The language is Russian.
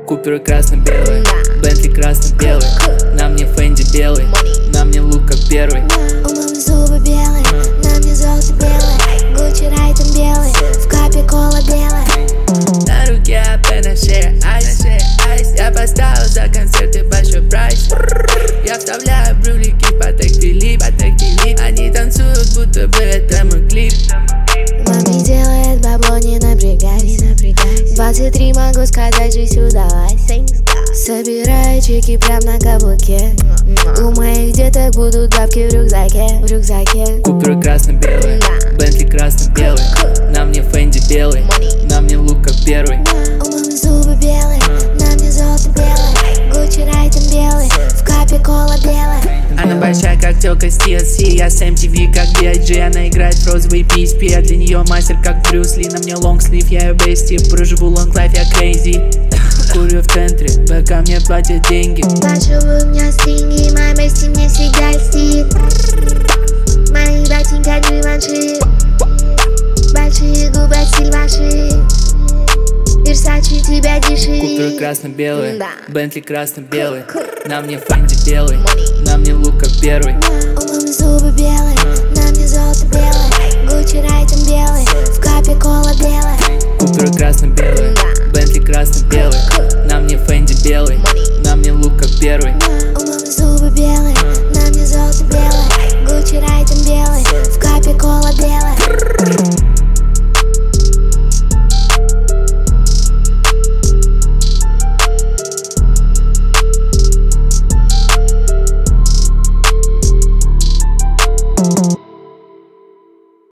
Купер красно-белый, Бентли красно-белый, на мне Фенди белый, на мне лук как первый. У мамы зубы белые, на мне золото белое, Гуччи Райтон белый, в капе кола белая. На руке АП, на шее айс. Я поставил за концерты большой прайс. Я вставляю брюлики по тег Филипп. Они танцуют, будто бы это мой клип. Маме делает бабло, не напрягайся. 23 могу сказать, жизнь удалась. Собираю чеки прям на каблуке. У моих деток будут бабки в рюкзаке. Купер красно-белый, Бентли красно-белый, на мне Фенди белый, на мне лук как первый. У мамы зубы белые, на мне золото белое, Гуччи Райтон белый, в капе кола белая. Она большая, как тёлка с TLC, я с MTV, как B.I.G. Она играет в розовый PSP, я для нее мастер, как Брюс Ли. На мне лонгслив, я ее бести, проживу лонглайф, я crazy. Курю в центре, пока мне платят деньги. Плачу, у меня стинги, моя бести мне всегда льстит. Мои ботинки Givenchy, большие губы от Сильваши, Версачи тебя дешевит. Купер красно-белый, Бентли красно-белый, на мне Фенди белый, на мне лук как первый. У мамы зубы белые, на мне золото белое, Гуччи Райтон белый, в капе кола белая. Купер красно-белый, Бентли красно-белый, на мне Фенди белый, на мне лук как первый. У мамы зубы белые, на мне золото белое, Гуччи Райтон белый, в капе кола белая. Oh,